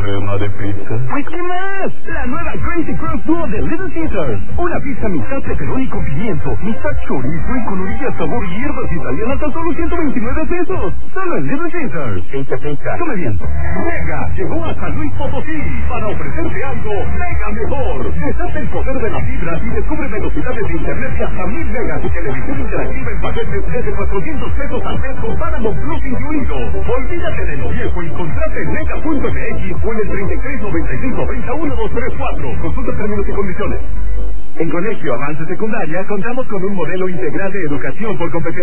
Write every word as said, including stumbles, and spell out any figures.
crema de pizza. Pues qué más, la nueva Crazy Cross Duo de Little Caesars. Una pizza mitad pepperoni con pimiento, mitad chorizo y con orillas sabor y hierbas italianas a solo ciento veintinueve pesos. Solo en Little Caesars. Pizza, pizza. Come bien. Mega llegó a San Luis Potosí para ofrecerte algo mega mejor. Deshace el poder de la fibra y descubre velocidades de internet de hasta mil megas y televisión interactiva en paquetes desde cuatrocientos pesos al mes con Paramount Plus incluido. Olvídate de lo viejo y contrate en mega punto m x o en el treinta y tres noventa y cinco treinta y uno doscientos treinta y cuatro. Consulta términos y condiciones. En Colegio Avance Secundaria contamos con un modelo integral de educación por competencia.